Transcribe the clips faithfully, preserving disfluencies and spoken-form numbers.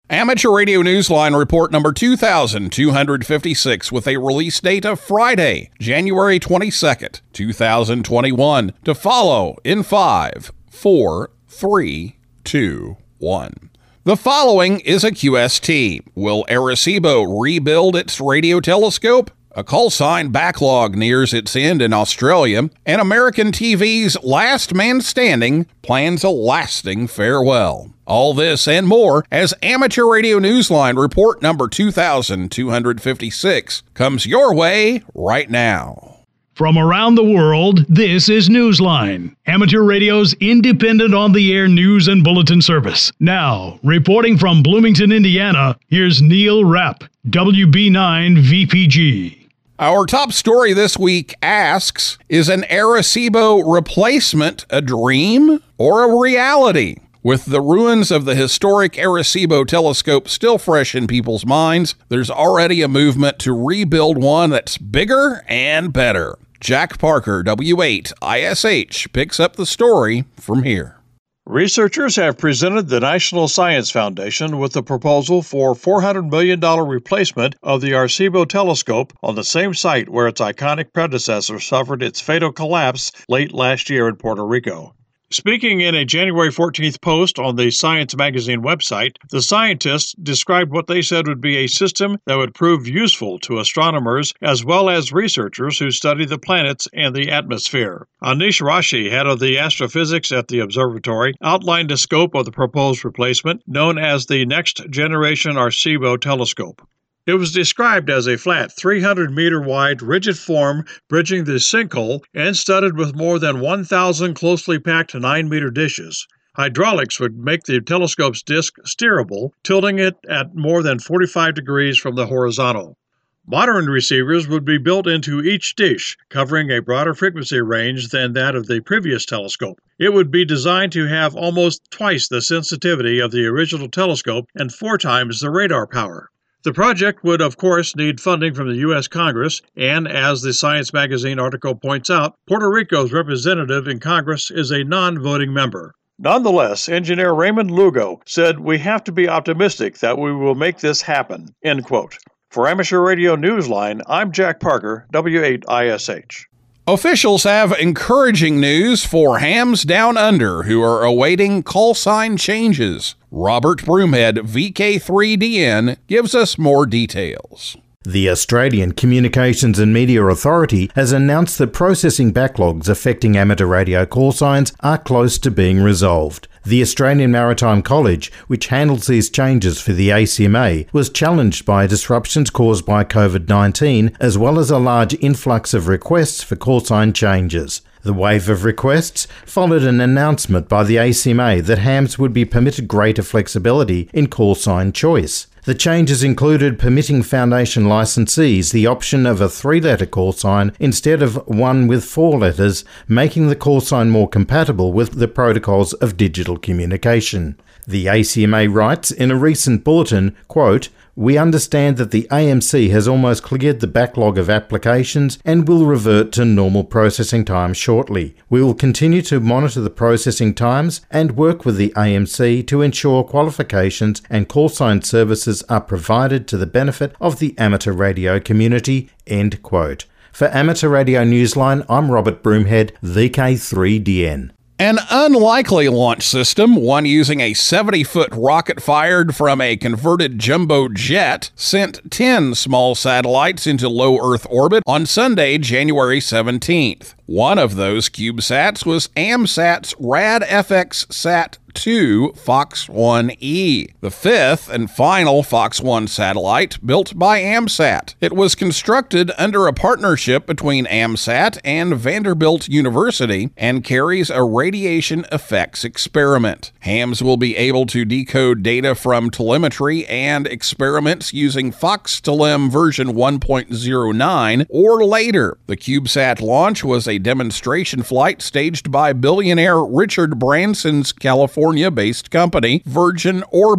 Amateur Radio Newsline report number two thousand two hundred fifty-six with a release date of Friday, January twenty-second, two thousand twenty-one. To follow in five, four, three, two, one. The following is a Q S T. Will Arecibo rebuild its radio telescope? A call sign backlog nears its end in Australia, and American T V's Last Man Standing plans a lasting farewell. All this and more as Amateur Radio Newsline report number two thousand two hundred fifty-six comes your way right now. From around the world, this is Newsline, Amateur Radio's independent on-the-air news and bulletin service. Now, reporting from Bloomington, Indiana, here's Neil Rapp, W B nine V P G. Our top story this week asks, is an Arecibo replacement a dream or a reality? With the ruins of the historic Arecibo telescope still fresh in people's minds, there's already a movement to rebuild one that's bigger and better. Jack Parker, W eight I S H, picks up the story from here. Researchers have presented the National Science Foundation with a proposal for four hundred million dollars replacement of the Arecibo telescope on the same site where its iconic predecessor suffered its fatal collapse late last year in Puerto Rico. Speaking in a January fourteenth post on the Science magazine website, the scientists described what they said would be a system that would prove useful to astronomers as well as researchers who study the planets and the atmosphere. Anish Rashi, head of the astrophysics at the observatory, outlined the scope of the proposed replacement, known as the Next Generation Arecibo Telescope. It was described as a flat, three hundred meter wide, rigid form bridging the sinkhole and studded with more than one thousand closely packed nine meter dishes. Hydraulics would make the telescope's disc steerable, tilting it at more than forty-five degrees from the horizontal. Modern receivers would be built into each dish, covering a broader frequency range than that of the previous telescope. It would be designed to have almost twice the sensitivity of the original telescope and four times the radar power. The project would, of course, need funding from the U S Congress, and as the Science magazine article points out, Puerto Rico's representative in Congress is a non-voting member. Nonetheless, engineer Raymond Lugo said, "We have to be optimistic that we will make this happen," end quote. For Amateur Radio Newsline, I'm Jack Parker, W eight I S H. Officials have encouraging news for hams down under who are awaiting call sign changes. Robert Broomhead, V K three D N, gives us more details. The Australian Communications and Media Authority has announced that processing backlogs affecting amateur radio call signs are close to being resolved. The Australian Maritime College, which handles these changes for the A C M A, was challenged by disruptions caused by covid nineteen, as well as a large influx of requests for call sign changes. The wave of requests followed an announcement by the A C M A that hams would be permitted greater flexibility in call sign choice. The changes included permitting foundation licensees the option of a three-letter call sign instead of one with four letters, making the call sign more compatible with the protocols of digital communication. The A C M A writes in a recent bulletin, quote, "We understand that the A M C has almost cleared the backlog of applications and will revert to normal processing times shortly. We will continue to monitor the processing times and work with the A M C to ensure qualifications and call sign services are provided to the benefit of the amateur radio community," end quote. For Amateur Radio Newsline, I'm Robert Broomhead, V K three D N. An unlikely launch system, one using a seventy-foot rocket fired from a converted jumbo jet, sent ten small satellites into low Earth orbit on Sunday, January seventeenth. One of those CubeSats was AMSAT's RadFX Sat two Fox one E, the fifth and final Fox one satellite built by AMSAT. It was constructed under a partnership between AMSAT and Vanderbilt University and carries a radiation effects experiment. Hams will be able to decode data from telemetry and experiments using FoxTelem version one point oh nine or later. The CubeSat launch was a demonstration flight staged by billionaire Richard Branson's California-based company, Virgin Orbit.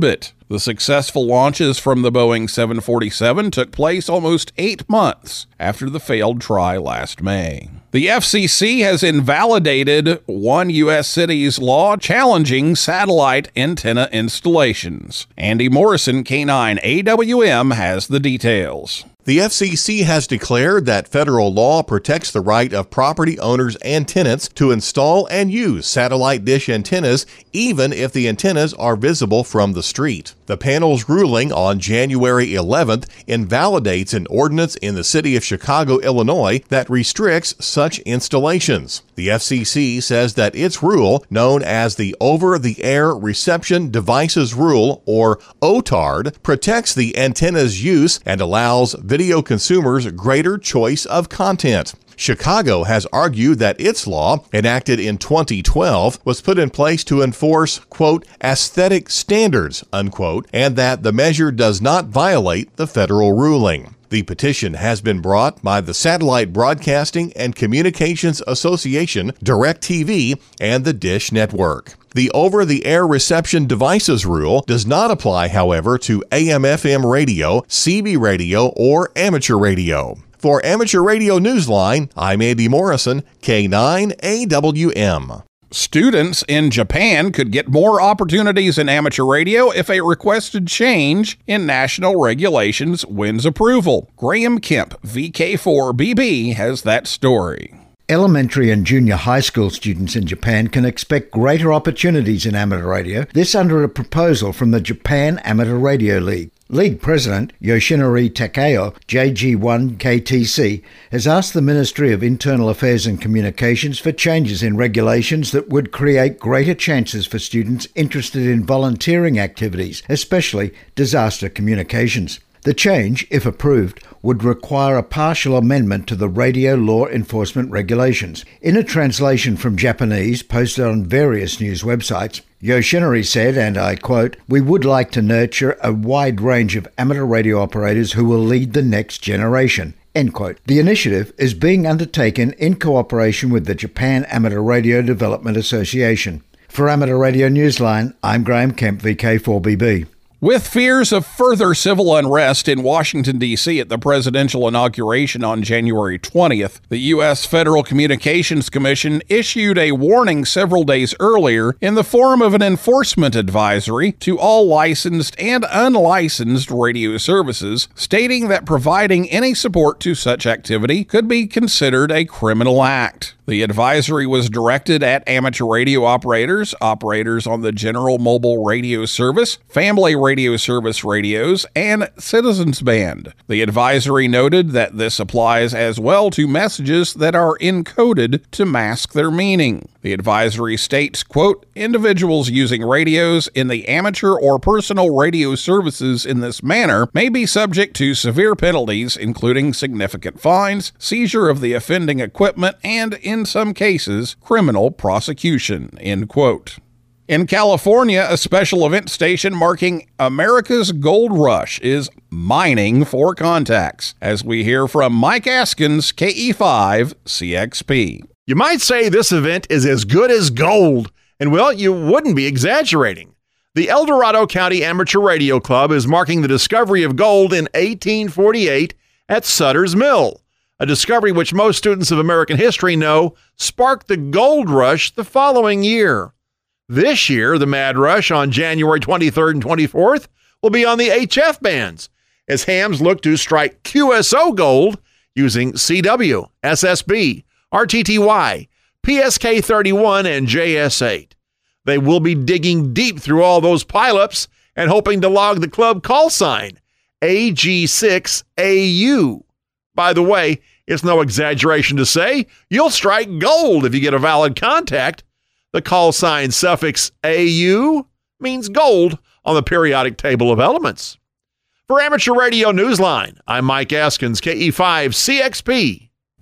The successful launches from the Boeing seven forty-seven took place almost eight months after the failed try last May. The F C C has invalidated one U S city's law challenging satellite antenna installations. Andy Morrison, K nine A W M, has the details. The F C C has declared that federal law protects the right of property owners and tenants to install and use satellite dish antennas, even if the antennas are visible from the street. The panel's ruling on January eleventh invalidates an ordinance in the city of Chicago, Illinois, that restricts such installations. The F C C says that its rule, known as the Over-the-Air Reception Devices Rule, or O T A R D, protects the antenna's use and allows video consumers greater choice of content. Chicago has argued that its law, enacted in twenty twelve, was put in place to enforce, quote, aesthetic standards, unquote, and that the measure does not violate the federal ruling. The petition has been brought by the Satellite Broadcasting and Communications Association, DirecTV, and the Dish Network. The Over-the-Air Reception Devices Rule does not apply, however, to A M F M radio, C B radio, or amateur radio. For Amateur Radio Newsline, I'm Andy Morrison, K nine A W M. Students in Japan could get more opportunities in amateur radio if a requested change in national regulations wins approval. Graham Kemp, V K four B B, has that story. Elementary and junior high school students in Japan can expect greater opportunities in amateur radio, this under a proposal from the Japan Amateur Radio League. League President Yoshinori Takeo, J G one K T C, has asked the Ministry of Internal Affairs and Communications for changes in regulations that would create greater chances for students interested in volunteering activities, especially disaster communications. The change, if approved, would require a partial amendment to the radio law enforcement regulations. In a translation from Japanese posted on various news websites, Yoshinori said, and I quote, "We would like to nurture a wide range of amateur radio operators who will lead the next generation." End quote. The initiative is being undertaken in cooperation with the Japan Amateur Radio Development Association. For Amateur Radio Newsline, I'm Graham Kemp, V K four B B. With fears of further civil unrest in Washington, D C at the presidential inauguration on January twentieth, the U S Federal Communications Commission issued a warning several days earlier in the form of an enforcement advisory to all licensed and unlicensed radio services, stating that providing any support to such activity could be considered a criminal act. The advisory was directed at amateur radio operators, operators on the General Mobile Radio Service, Family Radio Service radios, and Citizens Band. The advisory noted that this applies as well to messages that are encoded to mask their meaning. The advisory states, quote, "Individuals using radios in the amateur or personal radio services in this manner may be subject to severe penalties, including significant fines, seizure of the offending equipment, and, in some cases, criminal prosecution," end quote. In California, a special event station marking America's Gold Rush is mining for contacts, as we hear from Mike Askins, K E five C X P. You might say this event is as good as gold, and well, you wouldn't be exaggerating. The El Dorado County Amateur Radio Club is marking the discovery of gold in eighteen forty-eight at Sutter's Mill, a discovery which most students of American history know sparked the gold rush the following year. This year, the Mad Rush on January twenty-third and twenty-fourth will be on the H F bands, as hams look to strike Q S O gold using C W, S S B, R T T Y, P S K thirty-one, and J S eight. They will be digging deep through all those pileups and hoping to log the club call sign, A G six A U. By the way, it's no exaggeration to say you'll strike gold if you get a valid contact. The call sign suffix A U means gold on the periodic table of elements. For Amateur Radio Newsline, I'm Mike Askins, K E five C X P.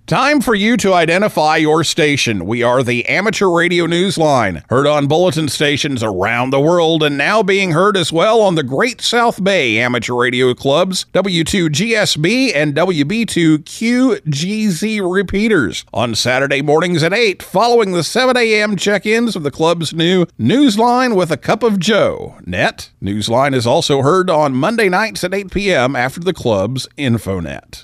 Time for you to identify your station. We are the Amateur Radio Newsline, heard on bulletin stations around the world and now being heard as well on the Great South Bay Amateur Radio Club's W two G S B and W B two Q G Z repeaters on Saturday mornings at eight, following the seven a.m. check-ins of the club's new Newsline with a Cup of Joe. Net Newsline is also heard on Monday nights at eight p.m. after the club's Infonet.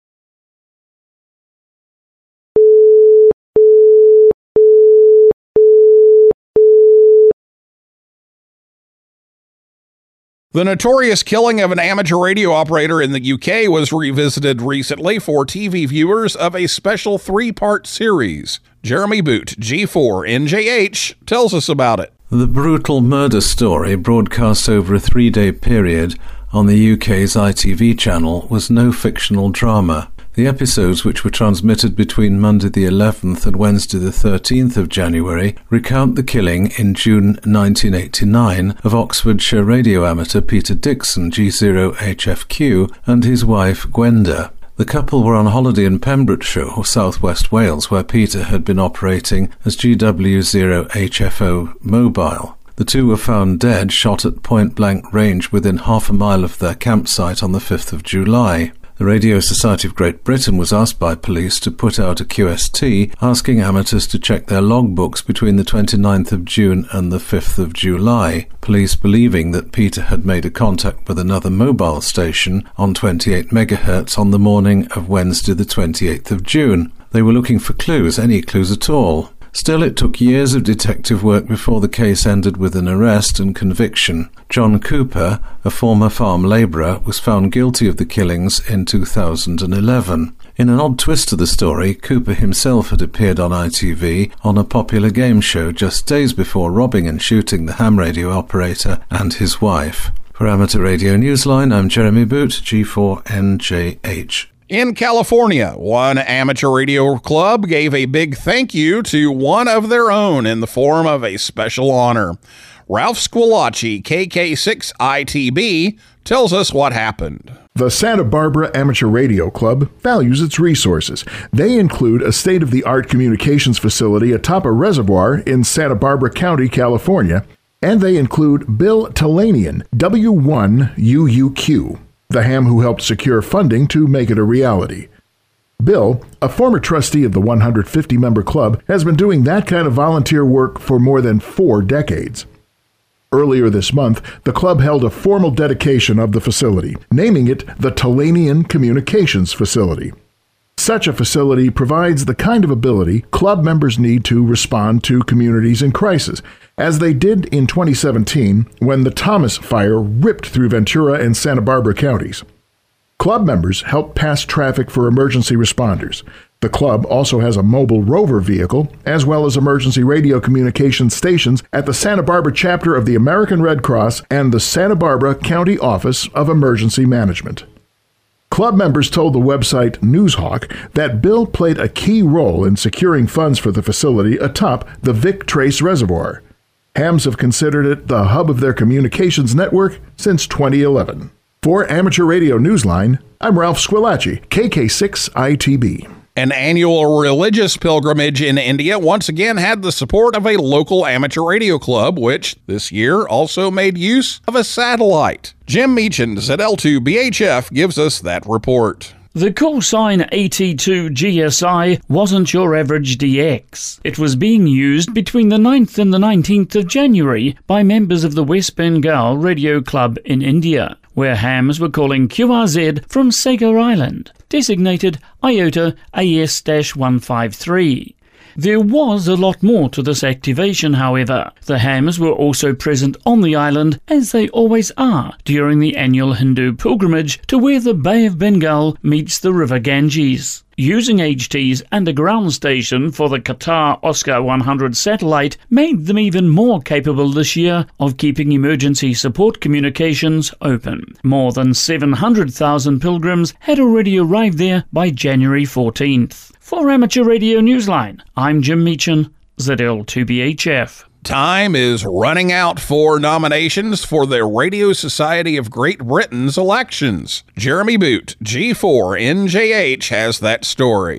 The notorious killing of an amateur radio operator in the U K was revisited recently for T V viewers of a special three-part series. Jeremy Boot, G four N J H, tells us about it. The brutal murder story, broadcast over a three-day period on the U K's I T V channel, was no fictional drama. The episodes, which were transmitted between Monday the eleventh and Wednesday the thirteenth of January, recount the killing in June nineteen eighty-nine of Oxfordshire radio amateur Peter Dixon, G zero H F Q, and his wife Gwenda. The couple were on holiday in Pembrokeshire, southwest Wales, where Peter had been operating as G W zero H F O Mobile. The two were found dead, shot at point-blank range within half a mile of their campsite on the fifth of July. The Radio Society of Great Britain was asked by police to put out a Q S T asking amateurs to check their logbooks between the twenty-ninth of June and the fifth of July, police believing that Peter had made a contact with another mobile station on twenty-eight megahertz on the morning of Wednesday the twenty-eighth of June. They were looking for clues, any clues at all. Still, it took years of detective work before the case ended with an arrest and conviction. John Cooper, a former farm labourer, was found guilty of the killings in two thousand eleven. In an odd twist to the story, Cooper himself had appeared on I T V on a popular game show just days before robbing and shooting the ham radio operator and his wife. For Amateur Radio Newsline, I'm Jeremy Boot, G four N J H. In California, one amateur radio club gave a big thank you to one of their own in the form of a special honor. Ralph Squillace, K K six I T B, tells us what happened. The Santa Barbara Amateur Radio Club values its resources. They include a state-of-the-art communications facility atop a reservoir in Santa Barbara County, California, and they include Bill Talanian, W one U U Q. The ham who helped secure funding to make it a reality. Bill, a former trustee of the one hundred fifty member club, has been doing that kind of volunteer work for more than four decades. Earlier this month, the club held a formal dedication of the facility, naming it the Talanian Communications Facility. Such a facility provides the kind of ability club members need to respond to communities in crisis, as they did in twenty seventeen when the Thomas Fire ripped through Ventura and Santa Barbara counties. Club members help pass traffic for emergency responders. The club also has a mobile rover vehicle, as well as emergency radio communication stations at the Santa Barbara chapter of the American Red Cross and the Santa Barbara County Office of Emergency Management. Club members told the website Newshawk that Bill played a key role in securing funds for the facility atop the Vic Trace Reservoir. Hams have considered it the hub of their communications network since twenty eleven. For Amateur Radio Newsline, I'm Ralph Squillace, K K six I T B. An annual religious pilgrimage in India once again had the support of a local amateur radio club, which this year also made use of a satellite. Jim Meachins at L two B H F gives us that report. The call sign A T two G S I wasn't your average D X. It was being used between the ninth and the nineteenth of January by members of the West Bengal Radio Club in India, where hams were calling Q R Z from Sagar Island, designated I O T A A S one five three. There was a lot more to this activation, however. The hams were also present on the island, as they always are, during the annual Hindu pilgrimage to where the Bay of Bengal meets the River Ganges. Using H T's underground station for the Qatar Oscar one hundred satellite made them even more capable this year of keeping emergency support communications open. More than seven hundred thousand pilgrims had already arrived there by January fourteenth. For Amateur Radio Newsline, I'm Jim Meachin, Z L two B H F. Time is running out for nominations for the Radio Society of Great Britain's elections. Jeremy Boot, G four N J H, has that story.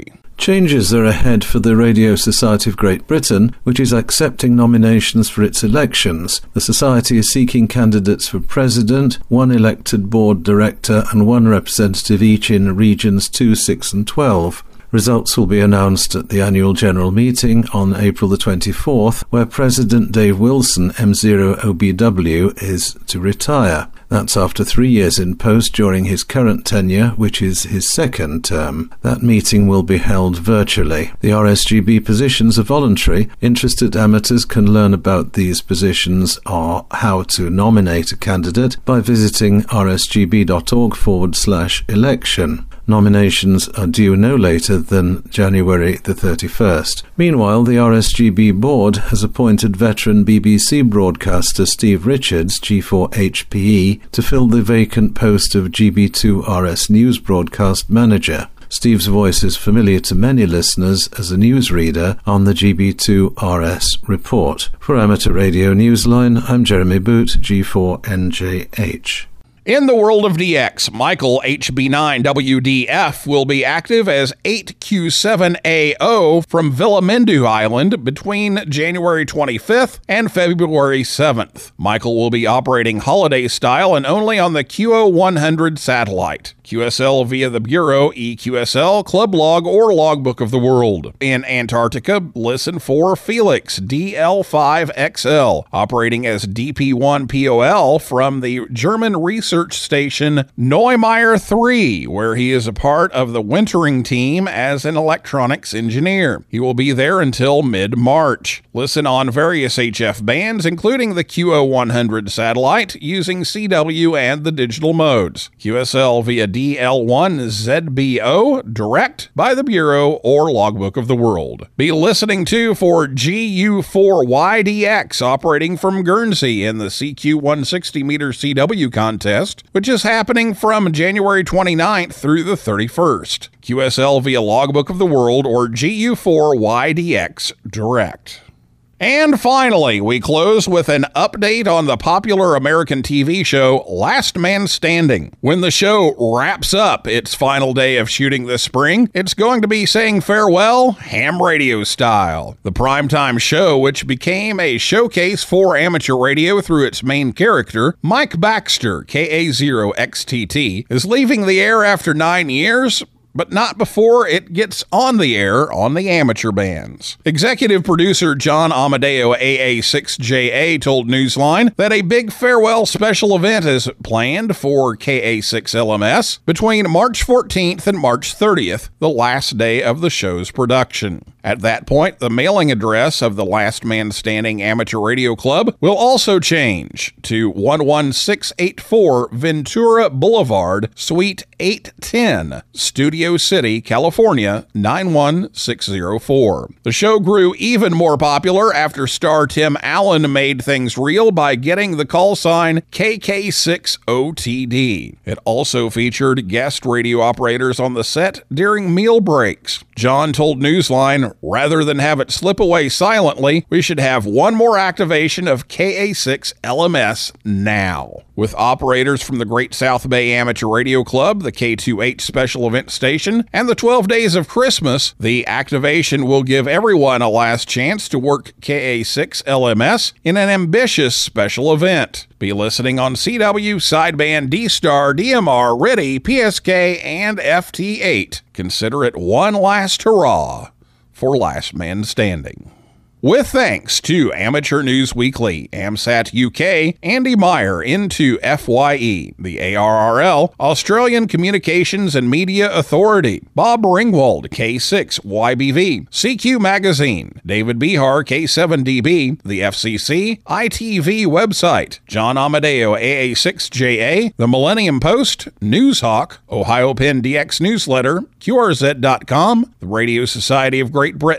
Changes are ahead for the Radio Society of Great Britain, which is accepting nominations for its elections. The Society is seeking candidates for President, one elected board director and one representative each in Regions two, six and twelve. Results will be announced at the annual general meeting on April the twenty-fourth, where President Dave Wilson, M zero O B W, is to retire. That's after three years in post during his current tenure, which is his second term. That meeting will be held virtually. The R S G B positions are voluntary. Interested amateurs can learn about these positions or how to nominate a candidate by visiting rsgb.org forward slash election. Nominations are due no later than January the thirty-first. Meanwhile, the R S G B board has appointed veteran B B C broadcaster Steve Richards, G four H P E, to fill the vacant post of G B two R S News broadcast manager. Steve's voice is familiar to many listeners as a newsreader on the G B two R S report. For Amateur Radio Newsline, I'm Jeremy Boot, G four N J H. In the world of D X, Michael H B nine W D F will be active as eight Q seven A O from Villamendu Island between January twenty-fifth and February seventh. Michael will be operating holiday style and only on the Q O one hundred satellite. Q S L via the Bureau, E Q S L, Club Log, or Logbook of the World. In Antarctica, listen for Felix D L five X L, operating as D P one P O L from the German research station Neumayer three, where he is a part of the wintering team as an electronics engineer. He will be there until mid-March. Listen on various H F bands, including the Q O one hundred satellite, using C W and the digital modes. Q S L via D L one Z B O, direct by the Bureau or Logbook of the World. Be listening to for G U four Y D X, operating from Guernsey in the C Q one sixty meter C W contest, which is happening from January twenty-ninth through the thirty-first. Q S L via Logbook of the World or G U four Y D X direct. And finally, we close with an update on the popular American T V show Last Man Standing. When the show wraps up its final day of shooting this spring, it's going to be saying farewell ham radio style. The primetime show, which became a showcase for amateur radio through its main character, Mike Baxter, K A zero X T T, is leaving the air after nine years, but not before it gets on the air on the amateur bands. Executive producer John Amadeo A A six J A told Newsline that a big farewell special event is planned for K A six L M S between March fourteenth and March thirtieth, the last day of the show's production. At that point, the mailing address of the Last Man Standing Amateur Radio Club will also change to one one six eight four Ventura Boulevard, Suite eight ten, Studio City, California, nine one six zero four. The show grew even more popular after star Tim Allen made things real by getting the call sign K K six O T D. It also featured guest radio operators on the set during meal breaks. John told Newsline, rather than have it slip away silently, we should have one more activation of K A six L M S now. With operators from the Great South Bay Amateur Radio Club, the K two H Special Event Station, and the twelve Days of Christmas, the activation will give everyone a last chance to work K A six L M S in an ambitious special event. Be listening on C W, Sideband, D-Star, D M R, R I D I, P S K, and F T eight. Consider it one last hurrah for Last Man Standing. With thanks to Amateur News Weekly, AMSAT U K, Andy Meyer into F Y E, the A R R L, Australian Communications and Media Authority, Bob Ringwald, K six Y B V, C Q Magazine, David Behar, K seven D B, the F C C, I T V website, John Amadeo, A A six J A, the Millennium Post, Newshawk, Ohio Penn D X Newsletter, Q R Z dot com, the Radio Society of Great Britain,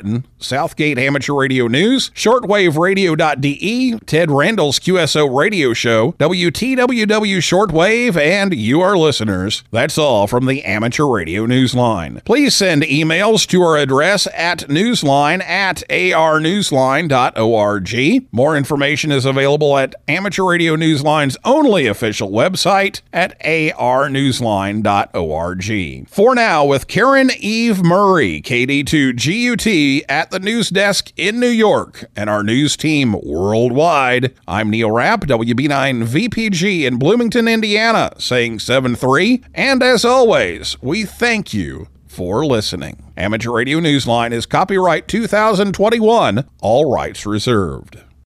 Southgate Amateur Radio News, shortwave radio dot d e, Ted Randall's Q S O Radio Show, W T W W Shortwave, and you, our listeners. That's all from the Amateur Radio Newsline. Please send emails to our address at newsline at a r newsline dot org. More information is available at Amateur Radio Newsline's only official website at a r newsline dot org. For now, with Karen Eve Murray, K D two G U T, at the news desk in New York, and our news team worldwide, I'm Neil Rapp, W B nine V P G in Bloomington, Indiana, saying seven three, and as always, we thank you for listening. Amateur Radio Newsline is copyright two thousand twenty-one, all rights reserved.